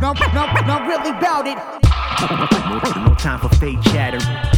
Not really bout it. No time for fake chatter.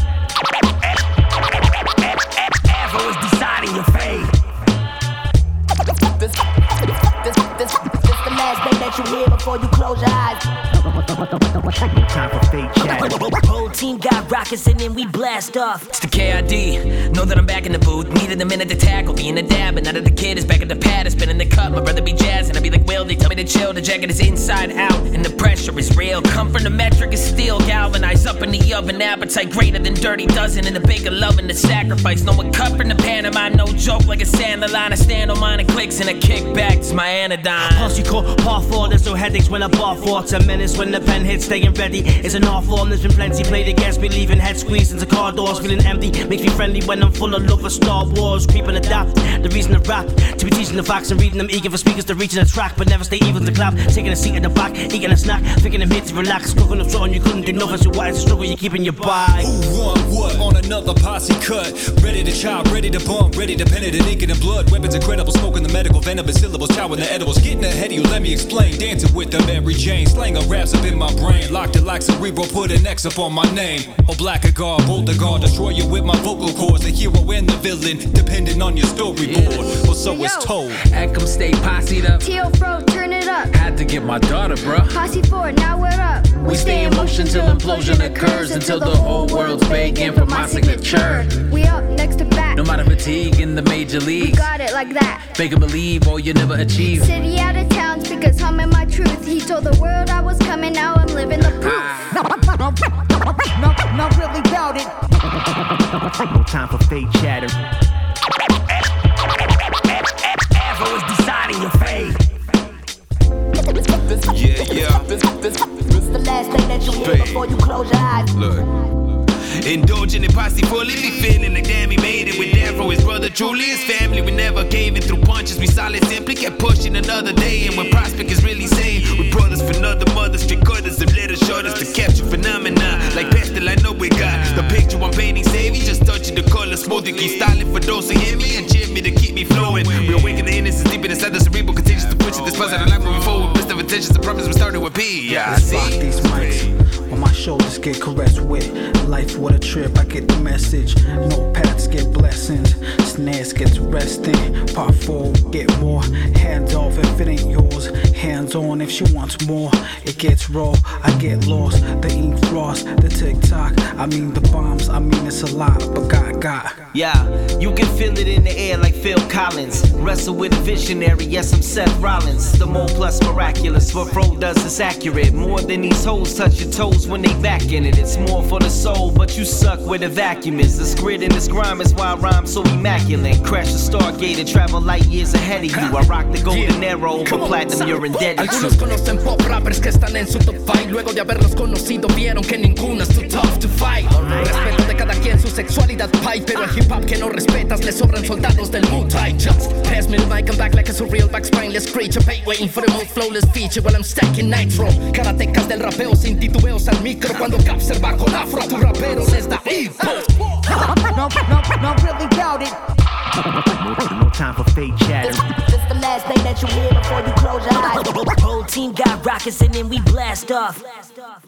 Afro is deciding your fate. This the last thing that you hear before you close your eyes. No time for fake chatter. Whole team got rockets and then we blast off. It's the KID. Know that I'm back in the booth. Needed a minute to tackle. Being a dab, but now that the kid is back at the pad, it's been in the cup. My brother be jazzing. I be like, Will, they tell me to chill. The jacket is inside out and the pressure is real. Come from the metric is still galvanized up in the oven. Appetite greater than Dirty Dozen. And the baker loving the sacrifice. No one cut from the Panama. No joke like a sand line. I stand on mine and clicks and a kickback. It's my anodyne. Plus you call part 4, there's no headaches when I bar for 10 minutes when the pen hits, staying ready. It's an art form, there's been plenty played against me, leaving head squeezed into car doors, feeling empty. Makes me friendly when I'm full of love for Star Wars. Creep and adapt, the reason to rap, to be teaching the facts and reading them, eager for speakers to reach in the track, but never stay even to clap. Taking a seat in the back, eating a snack, thinking I'm here to relax. Cooking up something you couldn't do nothing, so why is the struggle you keep in your body? Who want what on another posse cut? Ready to chop, ready to bump, ready to penetrate ink and blood. Weapons incredible, smoking the medical venomous syllables, chowing the edibles. Getting ahead of you, let me explain. Dancing with the Mary Jane, slang of raps up in my brain. Locked it like cerebral, put an X up on my name. Oh, black a guard, bolt the guard, destroy you with my vocal cords. The hero and the villain, depending on your storyboard. Or so it's told. Echo stay posse'd up. T.O. Fro, turn it up. Had to get my daughter, bruh. Posse forward, now we're up. We stay in motion till implosion occurs, until the whole world's begging for my signature. We up next to back. No matter fatigue in the major We leagues. got it like that. Make 'em believe or you never achieve. City out of town, speakers humming my truth. He told the world I was coming, now I'm living the proof. Not really bout it. No time for fake chatter. Afro is deciding your fate. Yeah. This the last thing that you hear before you close your eyes. Look. Indulging in posse fully, be feeling like damn he made it with Afro, his brother truly, his family. We never gave it through punches, we solid simply kept pushing another day. And when Prospect is really saying, we brothers for another mother, street cutters and little shorters to capture phenomena. Like pestle, I know we got the picture I'm painting, save you, just touching the color smooth. You keep styling for those who hear me and cheer me to keep me flowing. We awaken the innocence deep inside the cerebral, contagious to push it. This puzzle of life moving forward, best of intentions, the promise we started with P. Yeah, Let's rock these mics on my shoulders, get caressed with life. What a trip, I get the message. No paths get blessings, snares gets resting. Part 4 get more. Hands off if it ain't yours. Hands on if she wants more. It gets raw, I get lost. The ink frost, the TikTok. I mean the bombs, I mean it's a lot, but got. Yeah, you can feel it in the air like Phil Collins. Wrestle with a visionary, yes, I'm Seth Rollins. The more plus miraculous, what Fro does is accurate. More than these hoes touch your toes when they back in it. It's more for the soul, but you suck where the vacuum is. This grit and this grime is why I rhyme so immaculate. Crash the Stargate and travel light years ahead of you. I rock the golden arrow over platinum, you're indebted to. Algunos conocen pop rappers que están en su top 5. Luego de haberlos conocido vieron que ninguno es too tough to fight. Respeto de cada quien su sexualidad pie, pero el hip hop que no respetas le sobran soldados del Wu-Tai. Just pass me the mic, I'm back like a surreal back spineless creature. Pay waiting for the most flawless feature while I'm stacking nitro. Karatecas del rapeo sin titubeos al micro. Cuando Capser va con afro a tu rapero les da hipo. Not really bout it. No time for fake chatter. This the last thing that you hear before you close your eyes. Whole team got rockets and then we blast off.